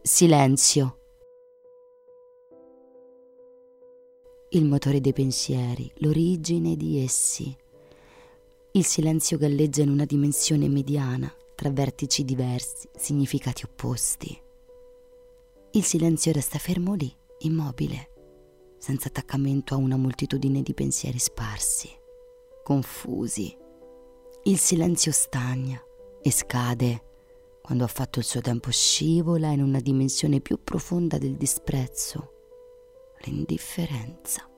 Silenzio. Il motore dei pensieri, l'origine di essi. Il silenzio galleggia in una dimensione mediana, tra vertici diversi, significati opposti. Il silenzio resta fermo lì, immobile, senza attaccamento a una moltitudine di pensieri sparsi, confusi. Il silenzio stagna e scade. Quando ha fatto il suo tempo scivola in una dimensione più profonda del disprezzo, l'indifferenza.